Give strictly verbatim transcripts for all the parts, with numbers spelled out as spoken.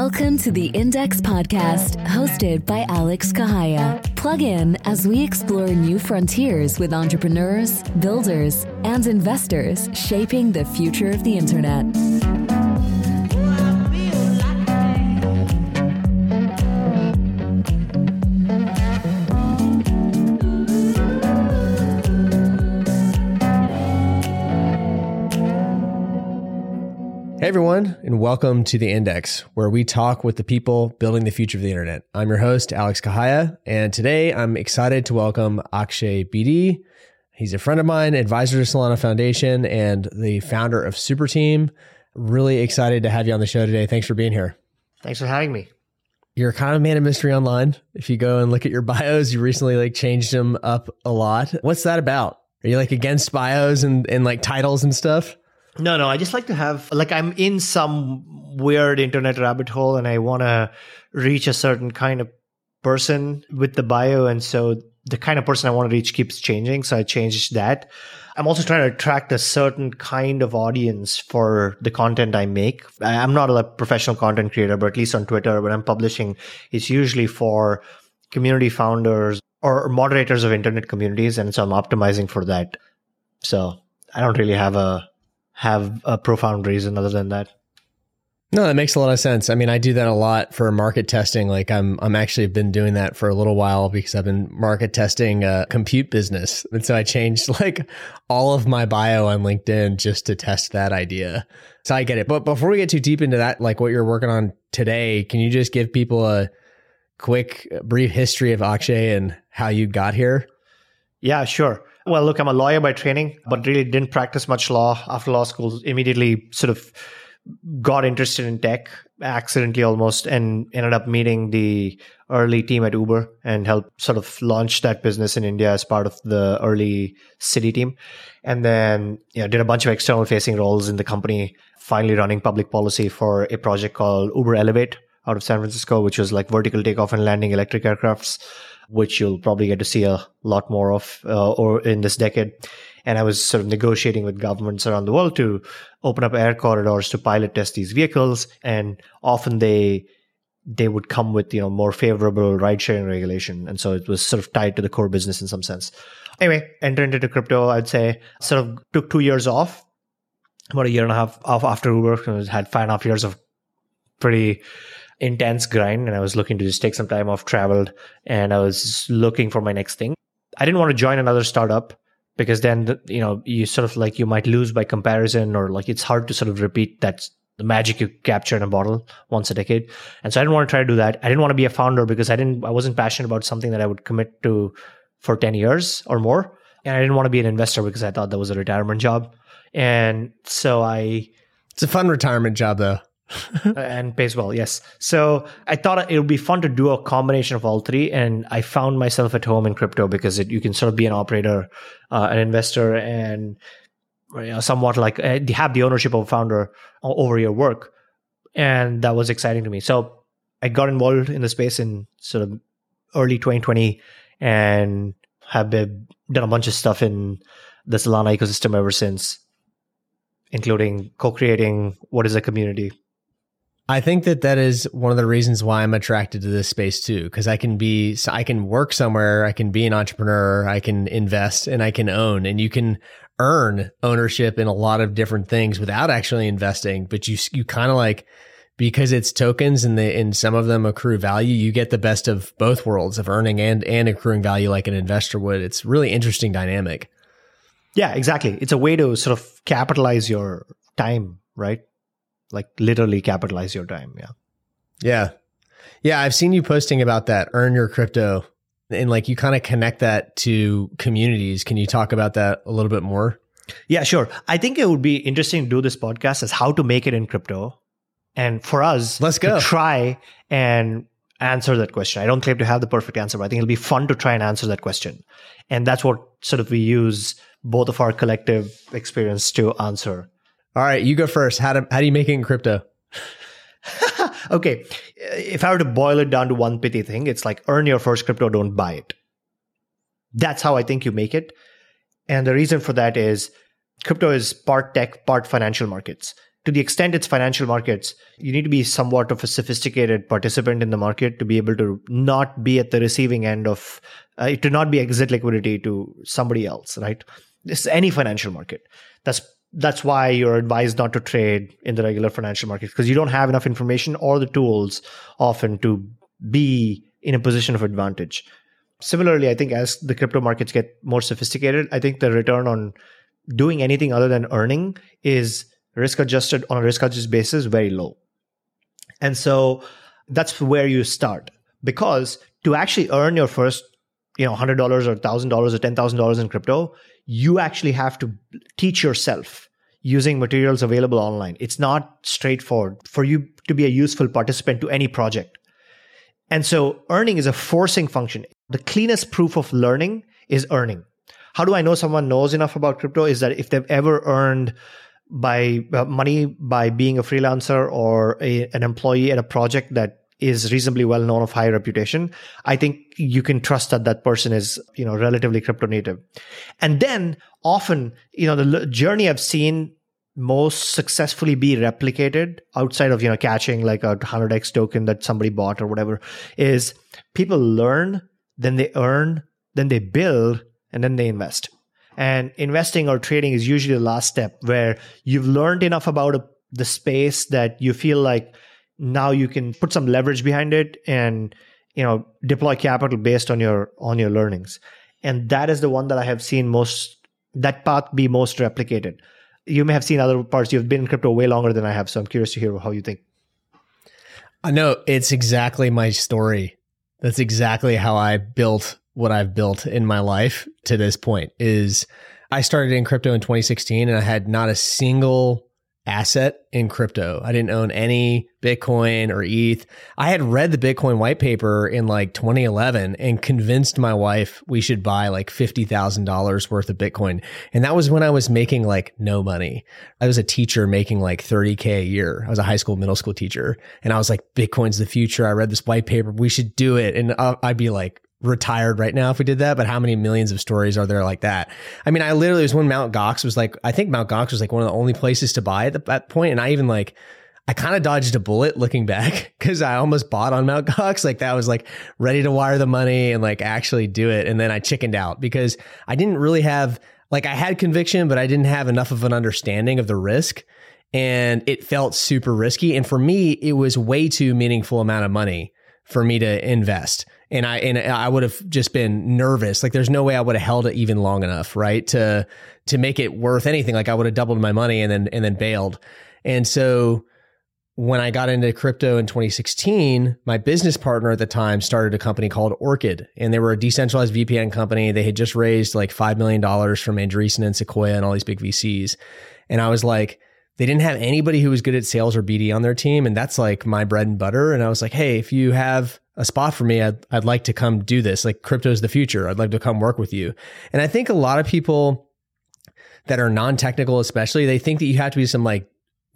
Welcome to the Index Podcast, hosted by Alex Kahaya. Plug in as we explore new frontiers with entrepreneurs, builders, and investors shaping the future of the internet. Hey everyone, and welcome to The Index, where we talk with the people building the future of the internet. I'm your host, Alex Kahaya, and today I'm excited to welcome Akshay Bedi. He's a friend of mine, advisor to Solana Foundation, and the founder of Superteam. Really excited to have you on the show today. Thanks for being here. Thanks for having me. You're kind of a man of mystery online. If you go and look at your bios, you recently like changed them up a lot. What's that about? Are you like against bios and, and like titles and stuff? No, no, I just like to have, like I'm in some weird internet rabbit hole and I want to reach a certain kind of person with the bio. And so the kind of person I want to reach keeps changing. So I changed that. I'm also trying to attract a certain kind of audience for the content I make. I'm not a professional content creator, but at least on Twitter, when I'm publishing, it's usually for community founders or moderators of internet communities. And so I'm optimizing for that. So I don't really have a have a profound reason other than that. No, that makes a lot of sense. I mean, I do that a lot for market testing. Like I'm, I'm actually been doing that for a little while because I've been market testing a compute business. And so I changed like all of my bio on LinkedIn just to test that idea. So I get it. But before we get too deep into that, like what you're working on today, can you just give people a quick, brief history of Akshay and how you got here? Yeah, sure. Well, look, I'm a lawyer by training, but really didn't practice much law after law school. Immediately sort of got interested in tech, accidentally almost, and ended up meeting the early team at Uber and helped sort of launch that business in India as part of the early city team. And then, you know, did a bunch of external facing roles in the company, finally running public policy for a project called Uber Elevate out of San Francisco, which was like vertical takeoff and landing electric aircrafts, which you'll probably get to see a lot more of uh, or in this decade. And I was sort of negotiating with governments around the world to open up air corridors to pilot test these vehicles. And often they they would come with, you know, more favorable ride sharing regulation. And so it was sort of tied to the core business in some sense. Anyway, entered into crypto, I'd say, sort of took two years off, about a year and a half off after Uber. I had five and a half years of pretty intense grind, and I was looking to just take some time off, traveled, and I was looking for my next thing. I didn't want to join another startup because then, you know, you sort of like, you might lose by comparison, or like it's hard to sort of repeat that the magic you capture in a bottle once a decade. And so I didn't want to try to do that. I didn't want to be a founder because I didn't, I wasn't passionate about something that I would commit to for ten years or more. And I didn't want to be an investor because I thought that was a retirement job. And so I... It's a fun retirement job though. And pays well, yes. So I thought it would be fun to do a combination of all three. And I found myself at home in crypto because it, you can sort of be an operator, uh, an investor, and you know, somewhat like uh, have the ownership of a founder over your work. And that was exciting to me. So I got involved in the space in sort of early twenty twenty and have been, done a bunch of stuff in the Solana ecosystem ever since, including co-creating what is a community. I think that that is one of the reasons why I'm attracted to this space too, because I can be, I can work somewhere, I can be an entrepreneur, I can invest, and I can own, and you can earn ownership in a lot of different things without actually investing. But you, you kind of like, because it's tokens and they, and some of them accrue value, you get the best of both worlds of earning and, and accruing value like an investor would. It's really interesting dynamic. Yeah, exactly. It's a way to sort of capitalize your time, right? Like literally capitalize your time. Yeah. Yeah. Yeah. I've seen you posting about that, earn your crypto, and like you kind of connect that to communities. Can you talk about that a little bit more? Yeah, sure. I think it would be interesting to do this podcast as how to make it in crypto. And for us, let's go to try and answer that question. I don't claim to have the perfect answer, but I think it'll be fun to try and answer that question. And that's what sort of we use both of our collective experience to answer. All right, you go first. How do how do you make it in crypto? Okay, if I were to boil it down to one pithy thing, it's like earn your first crypto, don't buy it. That's how I think you make it. And the reason for that is crypto is part tech, part financial markets. to the extent it's financial markets, you need to be somewhat of a sophisticated participant in the market to be able to not be at the receiving end of, uh, to not be exit liquidity to somebody else, right? This is any financial market. That's that's why you're advised not to trade in the regular financial markets, because you don't have enough information or the tools often to be in a position of advantage. Similarly, I think as the crypto markets get more sophisticated, I think the return on doing anything other than earning is risk adjusted on a risk adjusted basis very low. And so that's where you start, because to actually earn your first, you know, one hundred dollars or one thousand dollars or ten thousand dollars in crypto, you actually have to teach yourself using materials available online. It's not straightforward for you to be a useful participant to any project. And so earning is a forcing function. The cleanest proof of learning is earning. How do I know someone knows enough about crypto? Is that if they've ever earned by uh, money by being a freelancer or a, an employee at a project that is reasonably well known of high reputation, I think you can trust that that person is, you know, relatively crypto native. And then often, you know, the l- journey I've seen most successfully be replicated outside of, you know, catching like a one hundred X token that somebody bought or whatever, is people learn, then they earn, then they build, and then they invest. And investing or trading is usually the last step, where you've learned enough about a, the space that you feel like now you can put some leverage behind it and, you know, deploy capital based on your on your learnings. And that is the one that I have seen most, that path be most replicated. You may have seen other parts. You've been in crypto way longer than I have, so I'm curious to hear how you think. I know it's exactly my story. That's exactly how I built what I've built in my life to this point. Is I started in crypto in twenty sixteen and I had not a single asset in crypto. I didn't own any Bitcoin or E T H. I had read the Bitcoin white paper in like twenty eleven and convinced my wife we should buy like fifty thousand dollars worth of Bitcoin. And that was when I was making like no money. I was a teacher making like thirty K a year. I was a high school, middle school teacher. And I was like, Bitcoin's the future. I read this white paper. We should do it. And I'd be like, retired right now if we did that, but how many millions of stories are there like that? I mean, I literally was when Mount Gox was like, I think Mount Gox was like one of the only places to buy at that point. And I even like, I kind of dodged a bullet looking back because I almost bought on Mount Gox. Like that was like ready to wire the money and like actually do it. And then I chickened out because I didn't really have, like I had conviction, but I didn't have enough of an understanding of the risk. And it felt super risky. And for me, it was way too meaningful amount of money for me to invest. And I and I would have just been nervous. Like there's no way I would have held it even long enough, right? To to make it worth anything. Like I would have doubled my money and then and then bailed. And so when I got into crypto in twenty sixteen, my business partner at the time started a company called Orchid. And they were a decentralized V P N company. They had just raised like five million dollars from Andreessen and Sequoia and all these big V Cs. And I was like, they didn't have anybody who was good at sales or B D on their team. And that's like my bread and butter. And I was like, hey, if you have a spot for me, I'd, I'd like to come do this. Like crypto is the future. I'd like to come work with you. And I think a lot of people that are non-technical, especially, they think that you have to be some like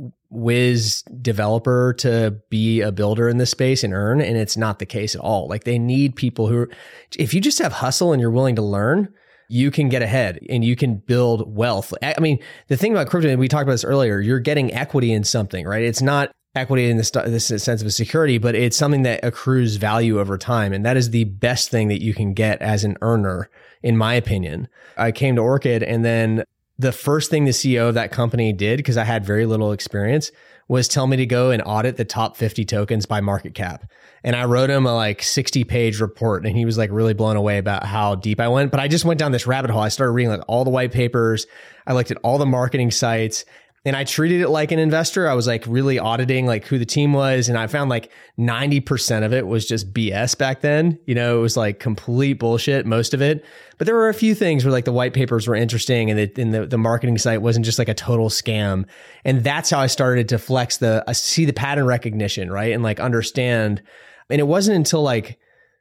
whiz developer to be a builder in this space and earn. And it's not the case at all. Like they need people who, if you just have hustle and you're willing to learn, you can get ahead and you can build wealth. I mean, the thing about crypto, and we talked about this earlier, you're getting equity in something, right? It's not equity in this, this sense of a security, but it's something that accrues value over time. And that is the best thing that you can get as an earner, in my opinion. I came to Orchid, and then the first thing the C E O of that company did, because I had very little experience, was tell me to go and audit the top fifty tokens by market cap. And I wrote him a like sixty page report, and he was like really blown away about how deep I went. But I just went down this rabbit hole. I started reading like all the white papers. I looked at all the marketing sites, and I treated it like an investor. I was like really auditing like who the team was. And I found like ninety percent of it was just B S back then. You know, it was like complete bullshit, most of it. But there were a few things where like the white papers were interesting, and the, and the, the marketing site wasn't just like a total scam. And that's how I started to flex the, uh, see the pattern recognition, right? And like understand. And it wasn't until like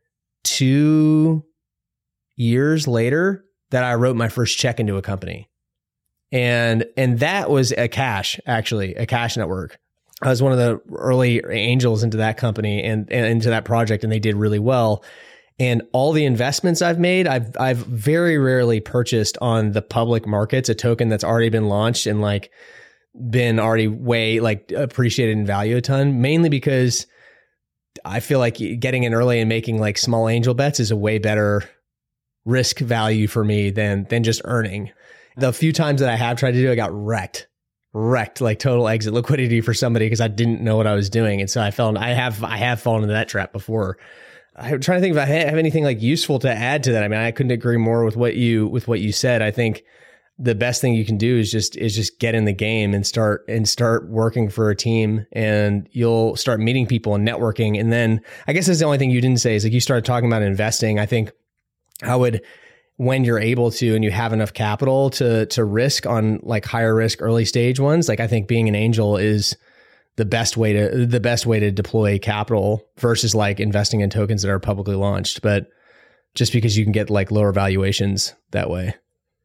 two years later that I wrote my first check into a company. And, and that was a cash, actually, a cash network. I was one of the early angels into that company and, and into that project, and they did really well. And all the investments I've made, I've, I've very rarely purchased on the public markets, a token that's already been launched in like been already way like appreciated in value a ton, mainly because I feel like getting in early and making like small angel bets is a way better risk value for me than than just earning. The few times that I have tried to do, I got wrecked, wrecked, like total exit liquidity for somebody because I didn't know what I was doing. And so I fell, I have, I have fallen into that trap before. I'm trying to think if I have anything like useful to add to that. I mean, I couldn't agree more with what you, with what you said. I think the best thing you can do is just, is just get in the game and start, and start working for a team, and you'll start meeting people and networking. And then I guess that's the only thing you didn't say is like you started talking about investing. I think I would, when you're able to, and you have enough capital to, to risk on like higher risk early stage ones, like I think being an angel is the best way to, the best way to deploy capital versus like investing in tokens that are publicly launched. But just because you can get like lower valuations that way.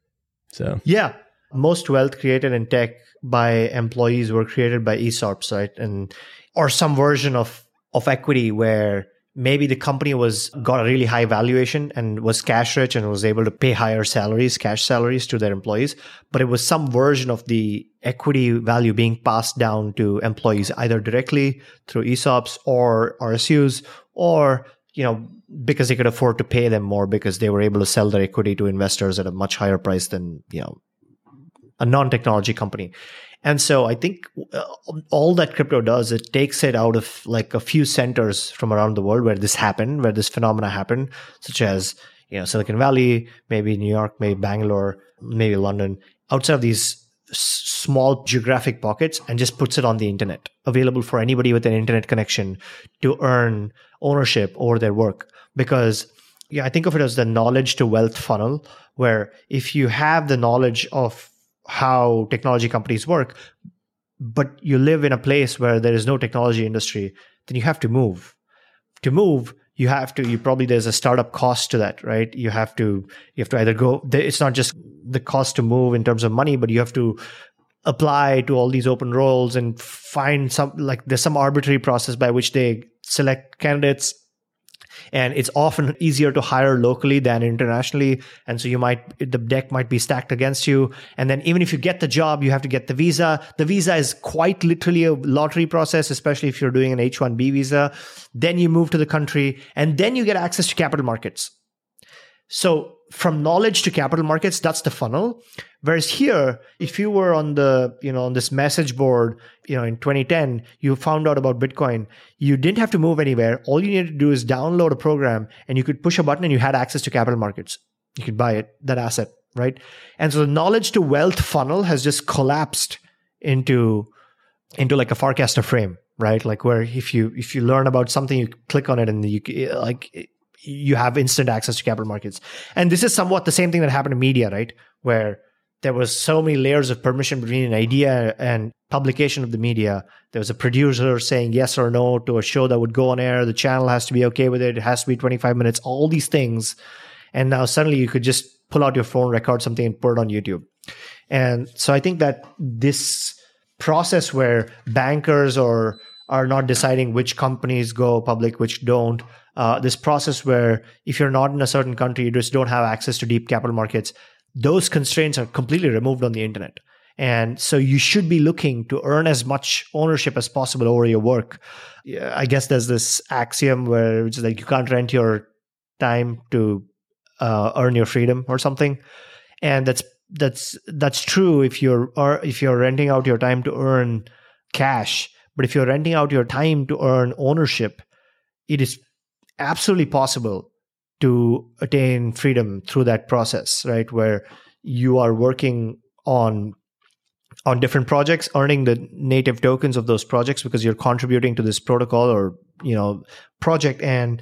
So, yeah, most wealth created in tech by employees were created by E S O Ps, right? And, or some version of, of equity where maybe the company was got a really high valuation and was cash rich and was able to pay higher salaries, cash salaries to their employees. But it was some version of the equity value being passed down to employees, either directly through E S O Ps or R S Us, or, you know, because they could afford to pay them more because they were able to sell their equity to investors at a much higher price than, you know, a non-technology company. And so I think all that crypto does, it takes it out of like a few centers from around the world where this happened, where this phenomena happened, such as, you know, Silicon Valley, maybe New York, maybe Bangalore, maybe London, outside of these s- small geographic pockets, and just puts it on the internet, available for anybody with an internet connection to earn ownership over their work. Because yeah, I think of it as the knowledge to wealth funnel, where if you have the knowledge of how technology companies work, but you live in a place where there is no technology industry, then you have to move. To move, you have to, you probably, there's a startup cost to that, right? You have to, you have to either go, it's not just the cost to move in terms of money, but you have to apply to all these open roles and find some, like there's some arbitrary process by which they select candidates. And it's often easier to hire locally than internationally. And so you might, the deck might be stacked against you. And then even if you get the job, you have to get the visa. The visa is quite literally a lottery process, especially if you're doing an H one B visa. Then you move to the country, and then you get access to capital markets. So from knowledge to capital markets, that's the funnel. Whereas here, if you were on the, you know, on this message board, you know, in twenty ten, you found out about Bitcoin, you didn't have to move anywhere. All you needed to do is download a program, and you could push a button and you had access to capital markets. You could buy it, that asset, right? And so the knowledge to wealth funnel has just collapsed into, into like a forecaster frame, right? Like where if you, if you learn about something, you click on it and you like, you have instant access to capital markets. And this is somewhat the same thing that happened in media, right? Where there was so many layers of permission between an idea and publication of the media. There was a producer saying yes or no to a show that would go on air. The channel has to be okay with it. It has to be twenty-five minutes, all these things. And now suddenly you could just pull out your phone, record something, and put it on YouTube. And so I think that this process where bankers or are not deciding which companies go public, which don't, Uh, this process where if you're not in a certain country, you just don't have access to deep capital markets, those constraints are completely removed on the internet. And so you should be looking to earn as much ownership as possible over your work. I guess there's this axiom where it's like you can't rent your time to uh, earn your freedom or something. And that's that's that's true if you're or if you're renting out your time to earn cash. But if you're renting out your time to earn ownership, it is absolutely possible to attain freedom through that process, right? Where you are working on on different projects, earning the native tokens of those projects because you're contributing to this protocol or, you know, project. And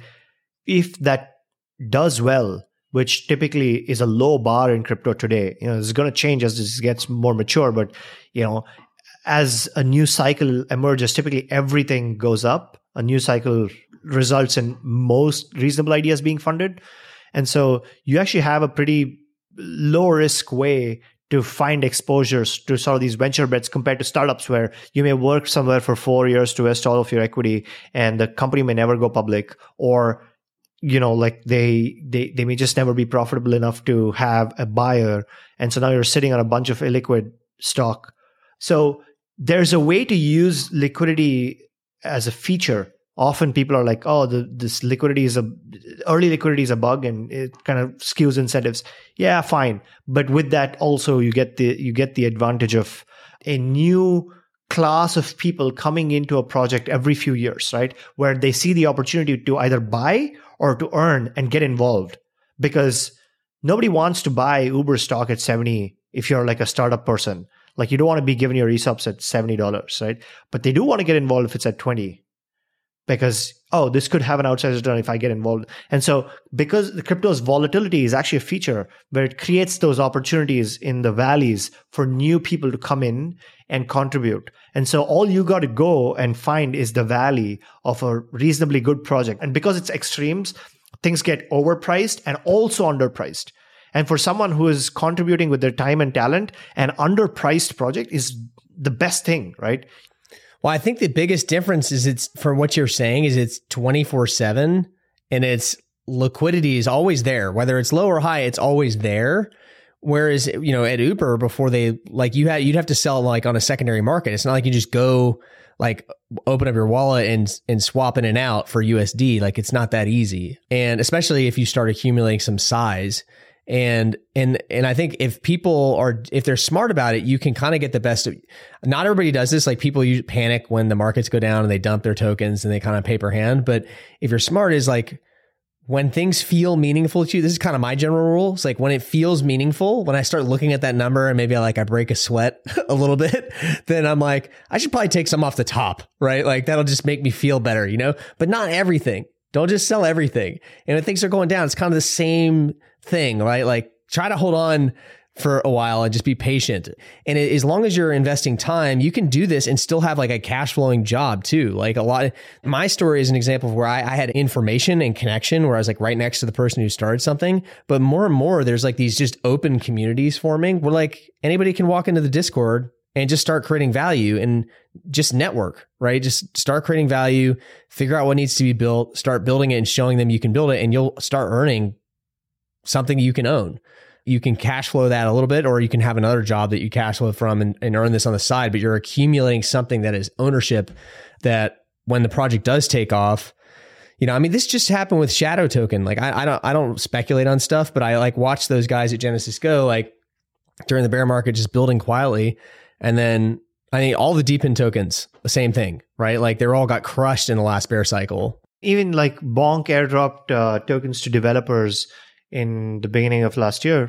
if that does well, which typically is a low bar in crypto today, you know, it's going to change as this gets more mature, but, you know, as a new cycle emerges, typically everything goes up. A new cycle results in most reasonable ideas being funded. And so you actually have a pretty low risk way to find exposures to sort of these venture bets compared to startups where you may work somewhere for four years to invest all of your equity and the company may never go public, or, you know, like they, they, they may just never be profitable enough to have a buyer. And so now you're sitting on a bunch of illiquid stock. So there's a way to use liquidity as a feature. Often people are like, oh, the, this liquidity is a, early liquidity is a bug and it kind of skews incentives. Yeah, fine. But with that also you get the, you get the advantage of a new class of people coming into a project every few years, right? Where they see the opportunity to either buy or to earn and get involved. Because nobody wants to buy Uber stock at seventy if you're like a startup person. Like you don't want to be given your E S O Ps at seventy dollars, right? But they do want to get involved if it's at twenty. Because, oh, this could have an outsized return if I get involved. And so because the crypto's volatility is actually a feature where it creates those opportunities in the valleys for new people to come in and contribute. And so all you got to go and find is the valley of a reasonably good project. And because it's extremes, things get overpriced and also underpriced. And for someone who is contributing with their time and talent, an underpriced project is the best thing, right? Well, I think the biggest difference is it's, from what you're saying, is it's twenty-four seven and it's liquidity is always there. Whether it's low or high, it's always there. Whereas, you know, at Uber, before they, like you had, you'd have to sell like on a secondary market. It's not like you just go like open up your wallet and, and swap in and out for U S D. Like it's not that easy. And especially if you start accumulating some size. And, and, and I think if people are, if they're smart about it, you can kind of get the best of, not everybody does this. Like people you panic when the markets go down and they dump their tokens and they kind of paper hand. But if you're smart, is like when things feel meaningful to you, this is kind of my general rule. It's like when it feels meaningful, when I start looking at that number and maybe I like, I break a sweat a little bit, then I'm like, I should probably take some off the top, right? Like that'll just make me feel better, you know, but not everything. Don't just sell everything. And when things are going down, it's kind of the same thing, right? Like try to hold on for a while and just be patient. And it, as long as you're investing time, you can do this and still have like a cash flowing job too. Like a lot of my story is an example of where I, I had information and connection where I was like right next to the person who started something. But more and more, there's like these just open communities forming where like anybody can walk into the Discord and just start creating value and just network, right? Just start creating value, figure out what needs to be built, start building it and showing them you can build it, and you'll start earning something you can own. You can cash flow that a little bit, or you can have another job that you cash flow from and, and earn this on the side, but you're accumulating something that is ownership that when the project does take off, you know, I mean, this just happened with Shadow Token. Like I, I don't, I don't speculate on stuff, but I like watch those guys at Genesis Go, like during the bear market, just building quietly. And then I think all the DePIN tokens, the same thing, right? Like they all got crushed in the last bear cycle. Even like Bonk airdropped uh, tokens to developers in the beginning of last year.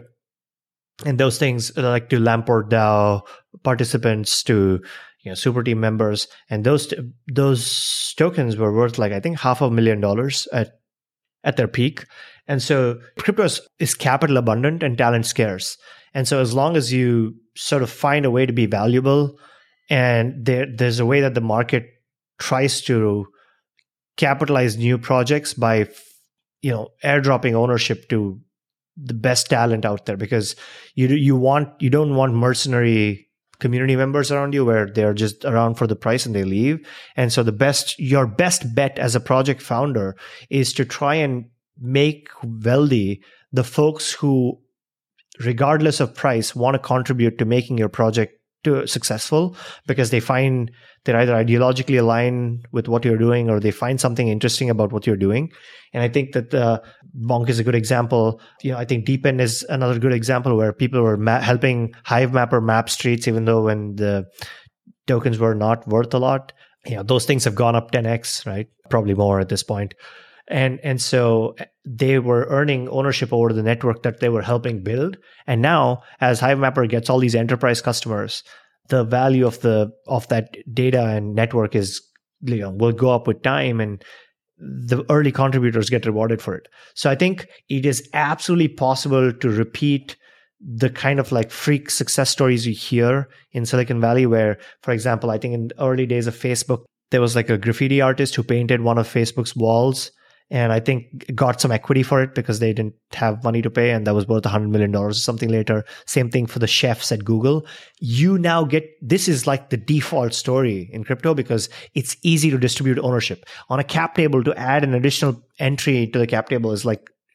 And those things like to Lamport DAO participants, to you know super team members, and those those tokens were worth like I think half a million dollars at at their peak. And so crypto is, is capital abundant and talent scarce. And so as long as you sort of find a way to be valuable, and there there's a way that the market tries to capitalize new projects by you know airdropping ownership to the best talent out there, because you you want you don't want mercenary community members around you where they're just around for the price and they leave. And so the best your best bet as a project founder is to try and make wealthy the folks who, regardless of price, want to contribute to making your project to successful, because they find they're either ideologically aligned with what you're doing or they find something interesting about what you're doing. And I think that uh, Bonk is a good example. You know, I think DePIN is another good example where people were ma- helping Hivemapper map streets, even though when the tokens were not worth a lot. You know, those things have gone up ten x, right? Probably more at this point. And and so they were earning ownership over the network that they were helping build. And now, as Hivemapper gets all these enterprise customers, the value of the of that data and network is you know will go up with time, and the early contributors get rewarded for it. So I think it is absolutely possible to repeat the kind of like freak success stories you hear in Silicon Valley, where, for example, I think in the early days of Facebook, there was like a graffiti artist who painted one of Facebook's walls, and I think got some equity for it because they didn't have money to pay, and that was worth one hundred million dollars or something later. Same thing for the chefs at Google. You now get, this is like the default story in crypto because it's easy to distribute ownership. On a cap table, to add an additional entry to the cap table is like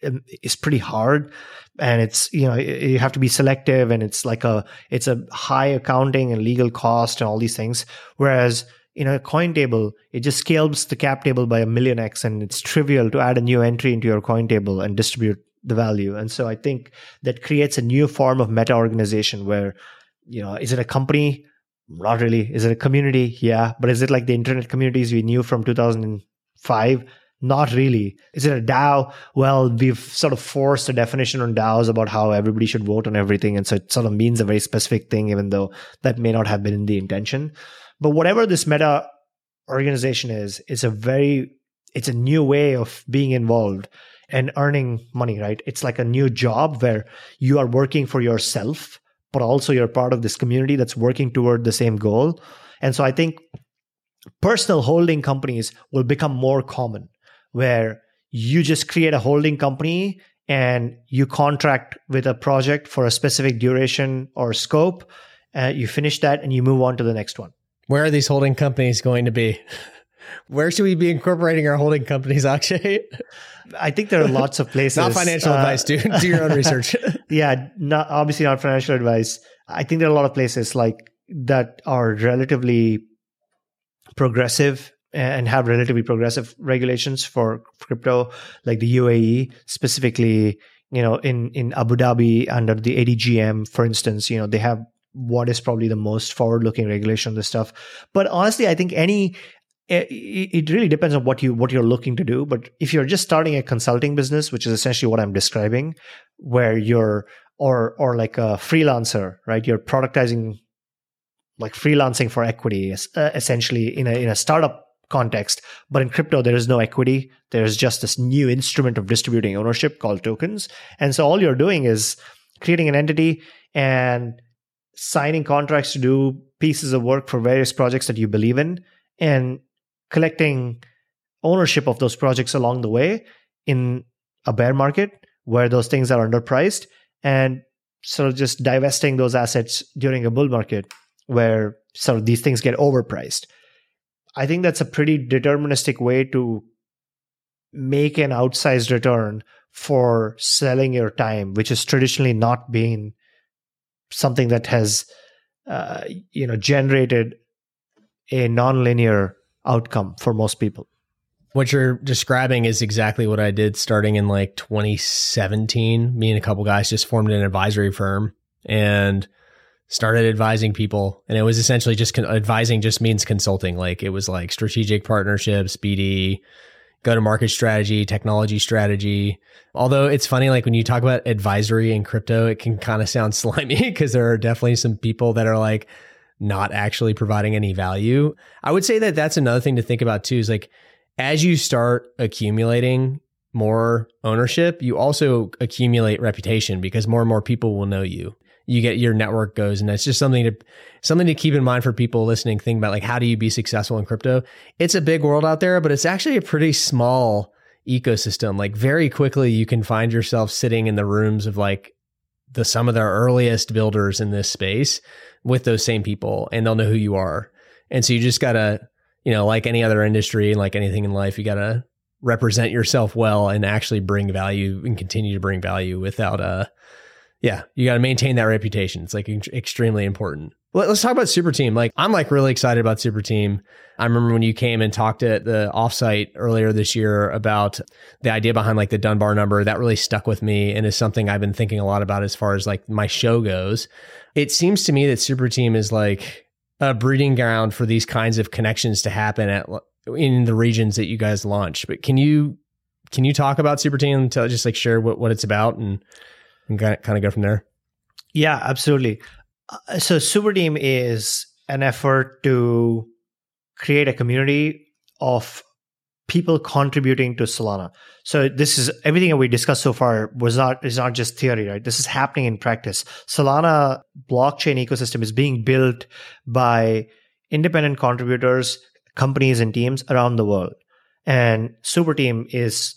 um, is pretty hard, and it's, you know, you have to be selective, and it's like a it's a high accounting and legal cost and all these things. Whereas in a coin table, it just scales the cap table by a million X, and it's trivial to add a new entry into your coin table and distribute the value. And so I think that creates a new form of meta organization where, you know, is it a company? Not really. Is it a community? Yeah. But is it like the internet communities we knew from two thousand five? Not really. Is it a DAO? Well, we've sort of forced a definition on DAOs about how everybody should vote on everything. And so it sort of means a very specific thing, even though that may not have been the intention. But whatever this meta organization is, it's a very, it's a new way of being involved and earning money, right? It's like a new job where you are working for yourself, but also you're part of this community that's working toward the same goal. And so I think personal holding companies will become more common, where you just create a holding company and you contract with a project for a specific duration or scope. Uh, you finish that and you move on to the next one. Where are these holding companies going to be? Where should we be incorporating our holding companies, Akshay? I think there are lots of places. Not financial uh, advice, dude. Do your own research. Yeah, not obviously not financial advice. I think there are a lot of places like that are relatively progressive and have relatively progressive regulations for crypto, like the U A E, specifically, you know, in, in Abu Dhabi under the A D G M, for instance, you know, they have what is probably the most forward-looking regulation on this stuff. But honestly, I think any, it really depends on what you, what you're looking to do. But if you're just starting a consulting business, which is essentially what I'm describing, where you're, or, or like a freelancer, right? You're productizing, like freelancing for equity, uh, essentially in a, in a startup context. But in crypto, there is no equity. There's just this new instrument of distributing ownership called tokens. And so all you're doing is creating an entity and signing contracts to do pieces of work for various projects that you believe in, and collecting ownership of those projects along the way in a bear market where those things are underpriced, and sort of just divesting those assets during a bull market where sort of these things get overpriced. I think that's a pretty deterministic way to make an outsized return for selling your time, which has traditionally not been something that has, uh, you know, generated a nonlinear outcome for most people. What you're describing is exactly what I did starting in like twenty seventeen. Me and a couple guys just formed an advisory firm and started advising people. And it was essentially just con- advising just means consulting. Like it was like strategic partnerships, B D, go-to-market strategy, technology strategy. Although it's funny, like when you talk about advisory in crypto, it can kind of sound slimy because there are definitely some people that are like not actually providing any value. I would say that that's another thing to think about too, is like as you start accumulating more ownership, you also accumulate reputation because more and more people will know you. You get your network goes, and that's just something to something to keep in mind for people listening. Think about like, how do you be successful in crypto? It's a big world out there, but it's actually a pretty small ecosystem. Like very quickly, you can find yourself sitting in the rooms of like the some of the earliest builders in this space with those same people, and they'll know who you are. And so you just gotta, you know, like any other industry and like anything in life, you gotta represent yourself well and actually bring value and continue to bring value without uh yeah, you got to maintain that reputation. It's like extremely important. Well, let's talk about Super Team. Like I'm like really excited about Super Team. I remember when you came and talked at the offsite earlier this year about the idea behind like the Dunbar number. That really stuck with me and is something I've been thinking a lot about as far as like my show goes. It seems to me that Super Team is like a breeding ground for these kinds of connections to happen at in the regions that you guys launch. But can you can you talk about Super Team to just like share what, what it's about and and kind of go from there? Yeah, absolutely. Uh, so Super Team is an effort to create a community of people contributing to Solana. So this is everything that we discussed so far was not is not just theory, right? This is happening in practice. Solana blockchain ecosystem is being built by independent contributors, companies, and teams around the world. And Super Team is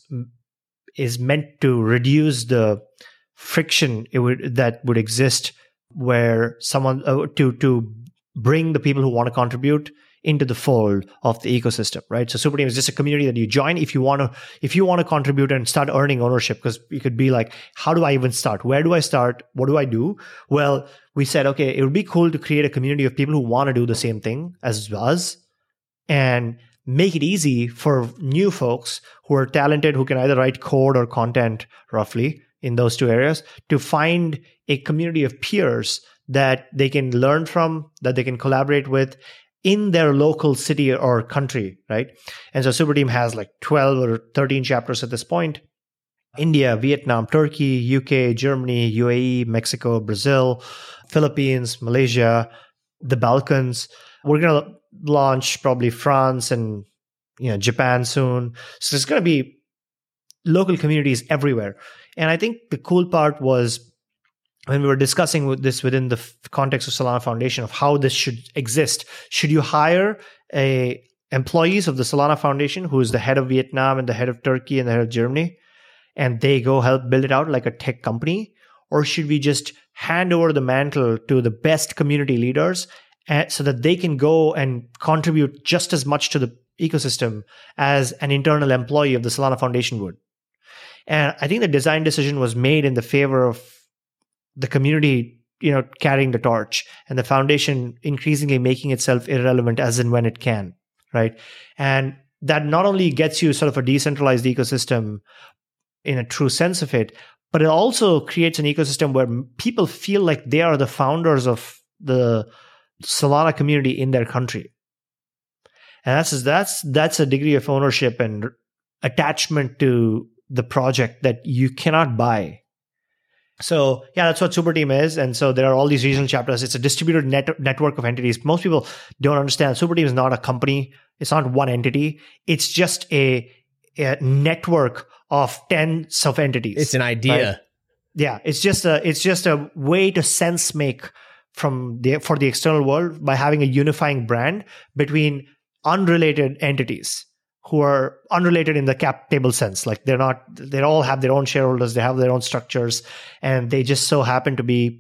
is meant to reduce the friction it would that would exist where someone uh, to to bring the people who want to contribute into the fold of the ecosystem, right? So Super Team is just a community that you join if you want to, if you want to contribute and start earning ownership, because you could be like, how do I even start? Where do I start? What do I do? Well, we said, okay, it would be cool to create a community of people who want to do the same thing as us and make it easy for new folks who are talented, who can either write code or content roughly in those two areas, to find a community of peers that they can learn from, that they can collaborate with in their local city or country, right? And so Super Team has like twelve or thirteen chapters at this point. India, Vietnam, Turkey, U K, Germany, U A E, Mexico, Brazil, Philippines, Malaysia, the Balkans. We're going to launch probably France and you know Japan soon. So there's going to be local communities everywhere. And I think the cool part was when we were discussing with this within the context of Solana Foundation of how this should exist. Should you hire a employees of the Solana Foundation who is the head of Vietnam and the head of Turkey and the head of Germany, and they go help build it out like a tech company? Or should we just hand over the mantle to the best community leaders and, so that they can go and contribute just as much to the ecosystem as an internal employee of the Solana Foundation would? And I think the design decision was made in the favor of the community, you know, carrying the torch, and the foundation increasingly making itself irrelevant as and when it can, right? And that not only gets you sort of a decentralized ecosystem in a true sense of it, but it also creates an ecosystem where people feel like they are the founders of the Solana community in their country. And that's that's that's a degree of ownership and attachment to the project that you cannot buy. So yeah, that's what Super Team is. And so there are all these regional chapters. It's a distributed net- network of entities. Most people don't understand. Super Team is not a company. It's not one entity. It's just a, a network of tens of entities. It's an idea. Right? Yeah, it's just a it's just a way to sense make from the for the external world by having a unifying brand between unrelated entities who are unrelated in the cap table sense. Like they're not, they all have their own shareholders, they have their own structures, and they just so happen to be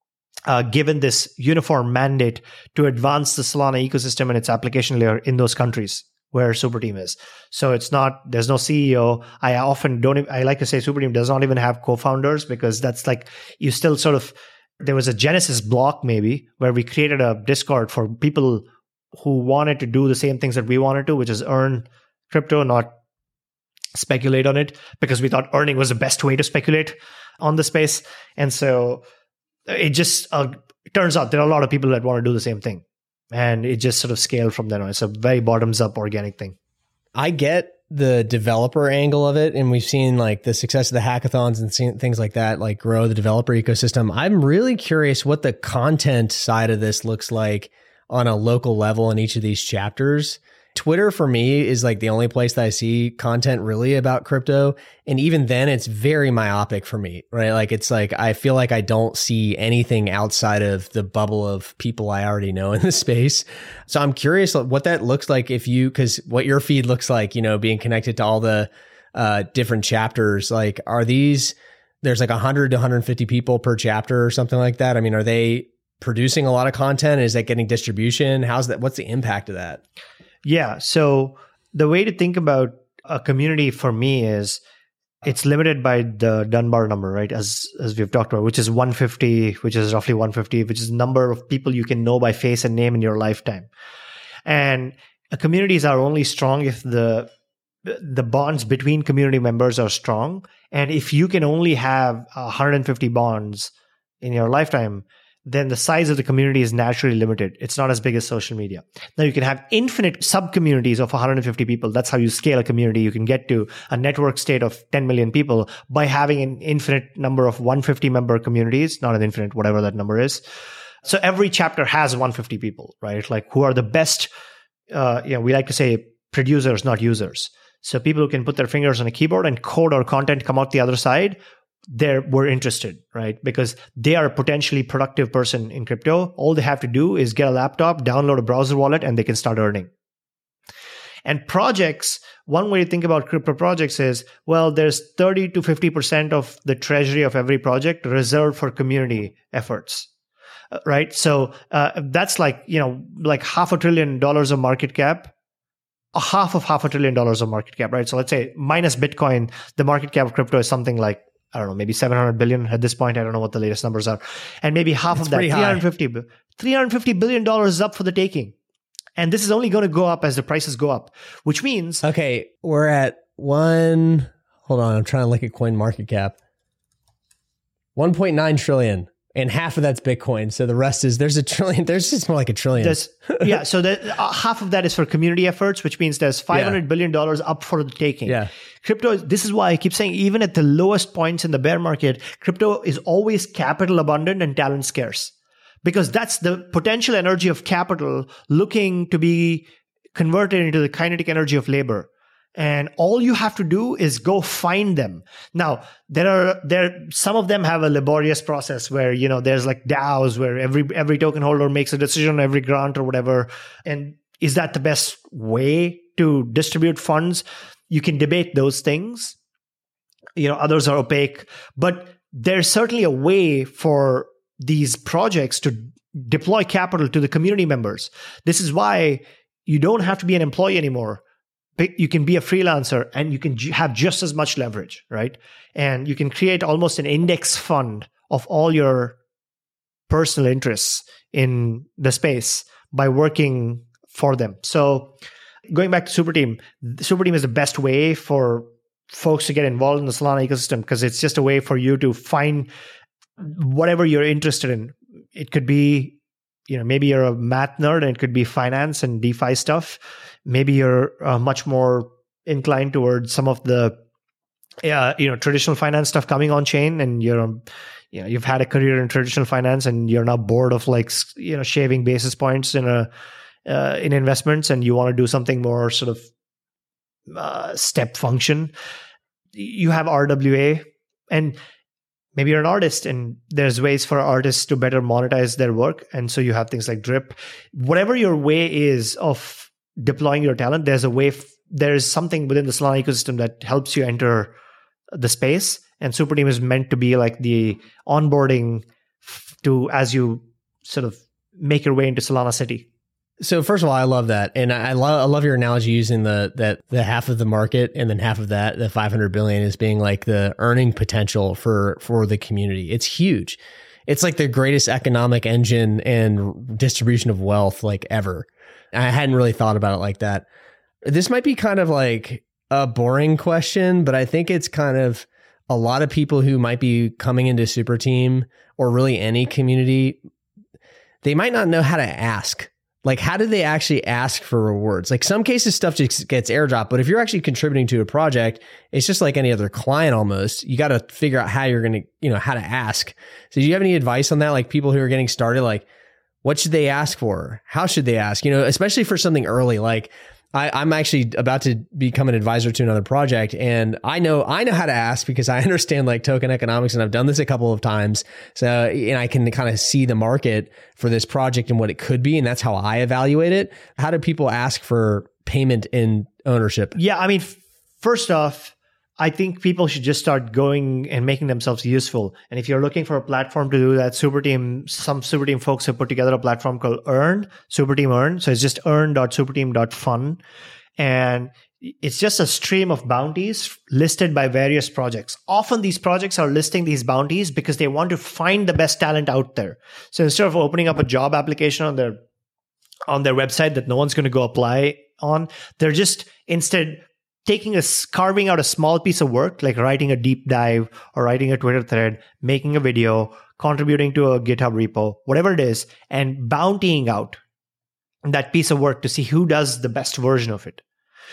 uh, given this uniform mandate to advance the Solana ecosystem and its application layer in those countries where Super Team is. So it's not, there's no C E O. I often don't, I like to say Super Team does not even have co-founders, because that's like, you still sort of, there was a Genesis block maybe where we created a Discord for people who wanted to do the same things that we wanted to, which is earn crypto, not speculate on it, because we thought earning was the best way to speculate on the space. And so it just uh, it turns out there are a lot of people that want to do the same thing. And it just sort of scaled from there on. It's a very bottoms up organic thing. I get the developer angle of it, and we've seen like the success of the hackathons and seen things like that, like grow the developer ecosystem. I'm really curious what the content side of this looks like on a local level in each of these chapters. Twitter for me is like the only place that I see content really about crypto. And even then it's very myopic for me, right? Like it's like, I feel like I don't see anything outside of the bubble of people I already know in the space. So I'm curious what that looks like if you, cause what your feed looks like, you know, being connected to all the uh, different chapters, like are these, there's like one hundred to one hundred fifty people per chapter or something like that. I mean, are they producing a lot of content? Is that getting distribution? How's that? What's the impact of that? Yeah. So the way to think about a community for me is it's limited by the Dunbar number, right? As as we've talked about, which is one hundred fifty, which is roughly one hundred fifty, which is the number of people you can know by face and name in your lifetime. And communities are only strong if the the bonds between community members are strong. And if you can only have one hundred fifty bonds in your lifetime, then the size of the community is naturally limited. It's not as big as social media. Now you can have infinite sub-communities of one hundred fifty people. That's how you scale a community. You can get to a network state of ten million people by having an infinite number of one hundred fifty member communities, not an infinite, whatever that number is. So every chapter has one hundred fifty people, right? Like who are the best, uh, you know, we like to say producers, not users. So people who can put their fingers on a keyboard and code or content come out the other side, they're we're interested, right? Because they are a potentially productive person in crypto. All they have to do is get a laptop, download a browser wallet, and they can start earning. And projects, one way to think about crypto projects is, well, there's thirty to fifty percent of the treasury of every project reserved for community efforts. uh, right? So uh, that's like, you know, like half a trillion dollars of market cap, a half of half a trillion dollars of market cap, right? So let's say minus Bitcoin, the market cap of crypto is something like, I don't know, maybe seven hundred billion at this point. I don't know what the latest numbers are. And maybe half That's of that, pretty three hundred fifty, three hundred fifty billion dollars is up for the taking. And this is only going to go up as the prices go up, which means... Okay, we're at one... Hold on, I'm trying to look at coin market cap. one point nine trillion. And half of that's Bitcoin. So the rest is, there's a trillion. There's just more like a trillion. There's, yeah. So the, uh, half of that is for community efforts, which means there's five hundred yeah. billion dollars up for the taking. Yeah. Crypto, this is why I keep saying, even at the lowest points in the bear market, crypto is always capital abundant and talent scarce. Because that's the potential energy of capital looking to be converted into the kinetic energy of labor. And all you have to do is go find them. Now, there are there some of them have a laborious process where, you know, there's like DAOs where every every token holder makes a decision on every grant or whatever. And is that the best way to distribute funds? You can debate those things. You know, others are opaque, but there's certainly a way for these projects to deploy capital to the community members. This is why you don't have to be an employee anymore. You can be a freelancer and you can have just as much leverage, right? And you can create almost an index fund of all your personal interests in the space by working for them. So going back to Superteam, Superteam is the best way for folks to get involved in the Solana ecosystem because it's just a way for you to find whatever you're interested in. It could be, you know, maybe you're a math nerd and it could be finance and DeFi stuff. Maybe you're uh, much more inclined towards some of the, uh, you know, traditional finance stuff coming on chain, and you're, um, you know, you've had a career in traditional finance, and you're now bored of like, you know, shaving basis points in a uh, in investments, and you want to do something more sort of uh, step function. You have R W A, and maybe you're an artist, and there's ways for artists to better monetize their work, and so you have things like Drip. Whatever your way is of deploying your talent, there's a way, f- there's something within the Solana ecosystem that helps you enter the space. And Superteam is meant to be like the onboarding f- to, as you sort of make your way into Solana City. So first of all, I love that. And I love, I love your analogy using the, that the half of the market and then half of that, the five hundred billion is being like the earning potential for, for the community. It's huge. It's like the greatest economic engine and distribution of wealth like ever. I hadn't really thought about it like that. This might be kind of like a boring question, but I think it's kind of a lot of people who might be coming into Superteam or really any community, they might not know how to ask. Like, how do they actually ask for rewards? Like, some cases stuff just gets airdropped, but if you're actually contributing to a project, it's just like any other client almost. You got to figure out how you're going to, you know, how to ask. So do you have any advice on that? Like, people who are getting started, like, what should they ask for? How should they ask? You know, especially for something early. Like I, I'm actually about to become an advisor to another project, and I know I know how to ask because I understand like token economics, and I've done this a couple of times. So, and I can kind of see the market for this project and what it could be, and that's how I evaluate it. How do people ask for payment in ownership? Yeah, I mean, first off, I think people should just start going and making themselves useful. And if you're looking for a platform to do that, Superteam, some Superteam folks have put together a platform called Earn, Superteam Earn. So it's just earn dot superteam dot fun. And it's just a stream of bounties listed by various projects. Often these projects are listing these bounties because they want to find the best talent out there. So instead of opening up a job application on their on their website that no one's going to go apply on, they're just instead taking a, carving out a small piece of work, like writing a deep dive or writing a Twitter thread, making a video, contributing to a GitHub repo, whatever it is, and bountying out that piece of work to see who does the best version of it.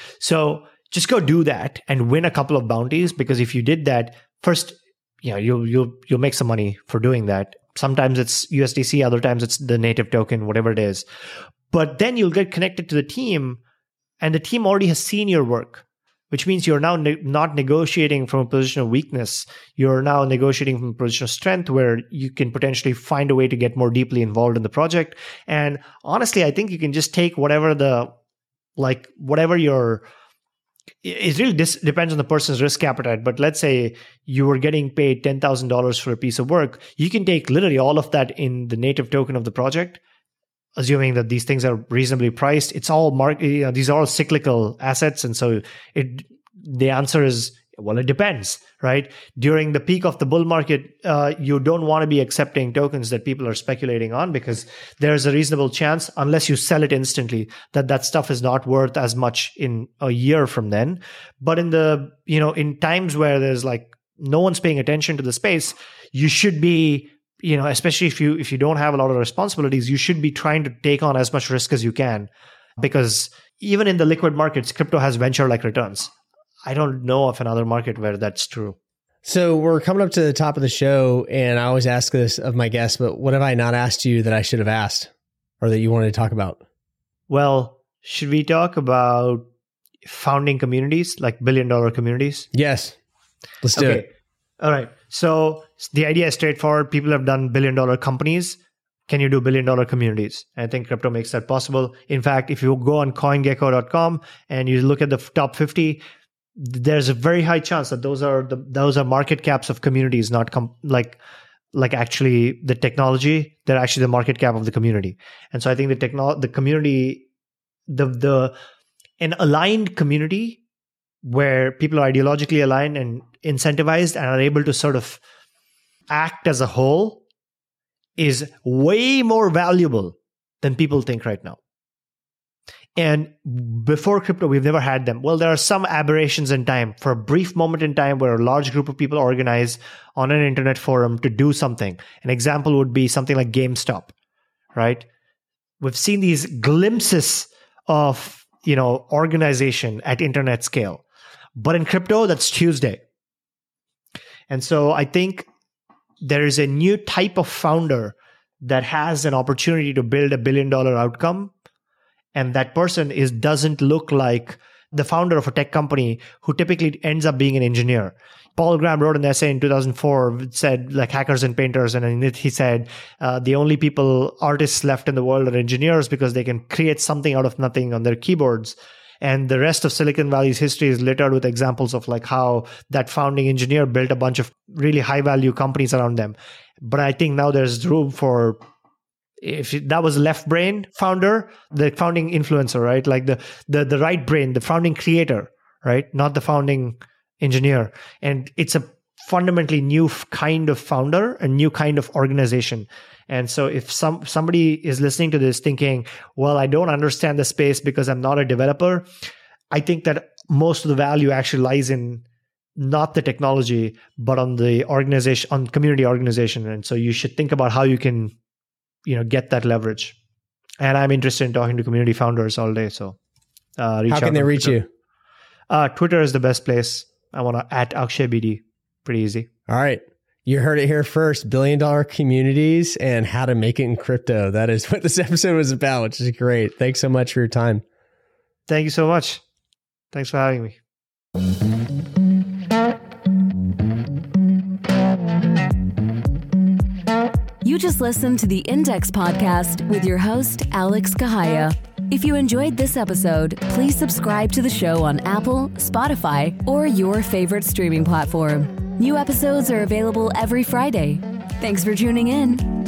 So just go do that and win a couple of bounties, because if you did that, first, you know, you'll, you'll, you'll make some money for doing that. Sometimes it's U S D C, other times it's the native token, whatever it is. But then you'll get connected to the team, and the team already has seen your work, which means you're now ne- not negotiating from a position of weakness. You're now negotiating from a position of strength where you can potentially find a way to get more deeply involved in the project. And honestly, I think you can just take whatever the, like, whatever your it really dis- depends on the person's risk appetite. But let's say you were getting paid ten thousand dollars for a piece of work. You can take literally all of that in the native token of the project, assuming that these things are reasonably priced. It's all mark, you know, these are all cyclical assets. And so it, the answer is, well, it depends, right? During the peak of the bull market, uh, you don't want to be accepting tokens that people are speculating on, because there's a reasonable chance, unless you sell it instantly, that that stuff is not worth as much in a year from then. But in the, you know, in times where there's like no one's paying attention to the space, you should be, you know, especially if you if you don't have a lot of responsibilities, you should be trying to take on as much risk as you can, because even in the liquid markets, crypto has venture-like returns. I don't know of another market where that's true. So we're coming up to the top of the show, and I always ask this of my guests, but what have I not asked you that I should have asked or that you wanted to talk about? Well, should we talk about founding communities, like billion dollar communities? Yes. Let's do okay. it. All right. So the idea is straightforward. People have done billion dollar companies. Can you do billion dollar communities? I think crypto makes that possible. In fact, if you go on coin gecko dot com and you look at the top fifty, there's a very high chance that those are the those are market caps of communities, not com- like like actually the technology. They're actually the market cap of the community. And so I think the techno- the community, the the an aligned community where people are ideologically aligned and incentivized and are able to sort of act as a whole is way more valuable than people think right now. And before crypto, we've never had them. Well, there are some aberrations in time. For a brief moment in time where a large group of people organize on an internet forum to do something. An example would be something like GameStop, right? We've seen these glimpses of, you know, organization at internet scale. But in crypto, that's Tuesday. And so I think there is a new type of founder that has an opportunity to build a billion dollar outcome. And that person is doesn't look like the founder of a tech company who typically ends up being an engineer. Paul Graham wrote an essay in two thousand four, said like hackers and painters. And in it, he said, uh, the only people, artists left in the world are engineers because they can create something out of nothing on their keyboards. And the rest of Silicon Valley's history is littered with examples of like how that founding engineer built a bunch of really high value companies around them. But I think now there's room for, if that was left brain founder, the founding influencer, right? Like the, the, the right brain, the founding creator, right? Not the founding engineer. And it's a fundamentally new kind of founder, a new kind of organization. And so if some somebody is listening to this thinking, well, I don't understand the space because I'm not a developer, I think that most of the value actually lies in not the technology, but on the organization, on community organization. And so you should think about how you can, you know, get that leverage. And I'm interested in talking to community founders all day. So uh, reach how can out they reach Twitter. you? Uh, Twitter is the best place. I want to at Akshay B D. Pretty easy. All right. You heard it here first. Billion dollar communities and how to make it in crypto. That is what this episode was about, which is great. Thanks so much for your time. Thank you so much. Thanks for having me. You just listened to the Index Podcast with your host, Alex Kahaya. If you enjoyed this episode, please subscribe to the show on Apple, Spotify, or your favorite streaming platform. New episodes are available every Friday. Thanks for tuning in.